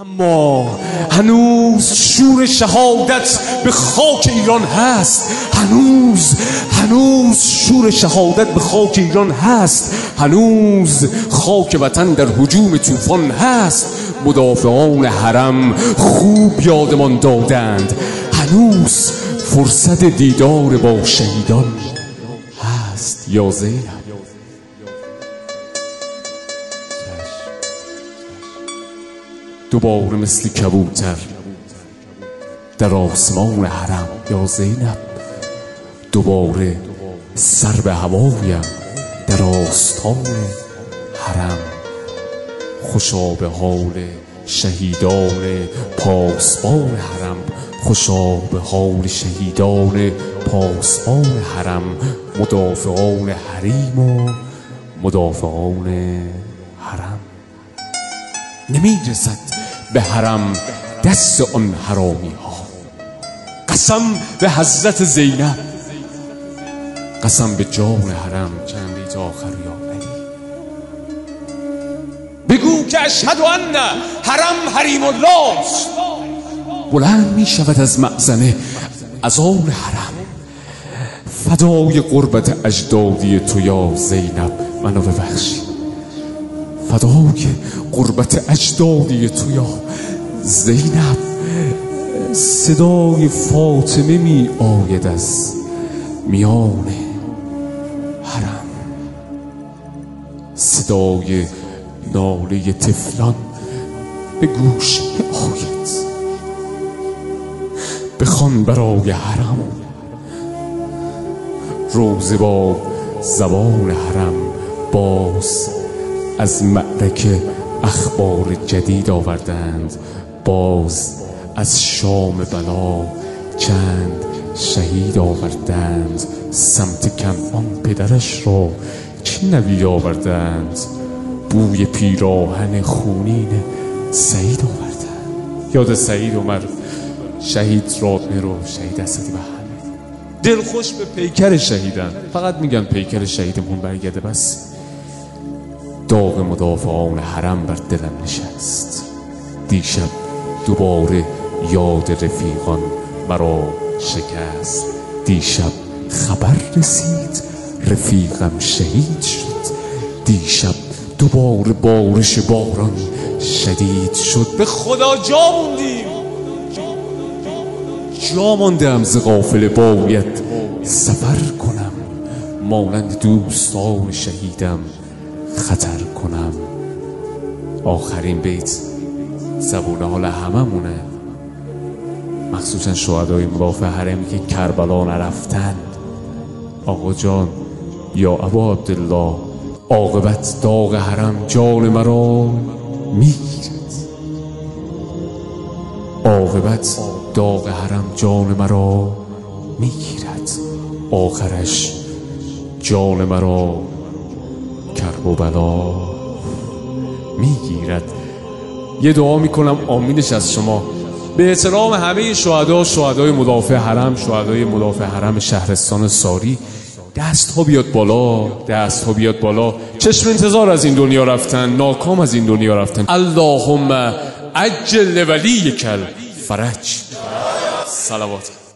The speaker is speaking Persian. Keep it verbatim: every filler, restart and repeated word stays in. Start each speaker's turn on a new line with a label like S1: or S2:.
S1: اما هنوز شور شهادت به خاک ایران هست. هنوز هنوز شور شهادت به خاک ایران هست. هنوز خاک وطن در هجوم طوفان هست. مدافعان حرم خوب یادمان دادند هنوز فرصت دیدار با شهیدان هست. یا زینب دوباره مثل کبوتر در آسمان حرم. یا زینب دوباره سر به هوایم در آستان حرم. خوشا به حال شهیدان پاسبان حرم. خوشا به حال شهیدان پاسبان حرم. مدافعان حریم و مدافعان حرم. نمی رسد به حرم دست آن حرامی ها. قسم به حضرت زینب، قسم به جان حرم. چند بیت آخر یا علی بگو که اشهد ان حرم حریم الله است. بلند می شود از مأذنه اذان حرم. فدای قربت اجدادی تو یا زینب منو ببخشی. فدای قربت اجدادی تو یا زینب. صدای فاطمه می آید از میان حرم. صدای ناله طفلان به گوش می آید. بخوان برای حرم روزه با زبان حرم. باز از معرکه اخبار جدید آوردند. باز از شام بلا چند شهید آوردند. سمت کنعان پدرش را چه نوید آوردند. بوی پیراهن خونین سعید آوردند. یاد سعید اومد، شهید رادمه رو، شهید اسدی بهمن. دلخوش به پیکر شهیدن. فقط میگن پیکر شهیدمون برگرده بس. داغ مدافعان حرم بر دلم نشست. دیشب دوباره یاد رفیقان مرا شکست. دیشب خبر رسید رفیقم شهید شد. دیشب دوباره بارش باران شدید شد. به خدا جا موندیم، جا ماندم ز قافله باید سفر کنم. مانند دوستان شهیدم خطر کنم. آخرین بیت زبون حال همه مونه، مخصوصا شهدای مدافع حرمی که کربلا نرفتن. آقا جان یا ابا عبدالله، عاقبت داغ حرم جان مرا میگیرد. عاقبت داغ حرم جان مرا میگیرد. آخرش جان مرا کرب و بلا میگیرد. یه دعا میکنم آمینش از شما به احترام همه شهدا، شهدای مدافع حرم، شهدای مدافع حرم شهرستان ساری. دست ها بیاد بالا، دست ها بیاد بالا. چشم انتظار از این دنیا رفتن، ناکام از این دنیا رفتن. اللهم عجل لولیک الفرج. صلوات.